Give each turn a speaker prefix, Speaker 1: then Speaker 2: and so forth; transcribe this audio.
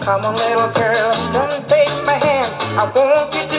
Speaker 1: Come on, little girl, don't take my hands. I want you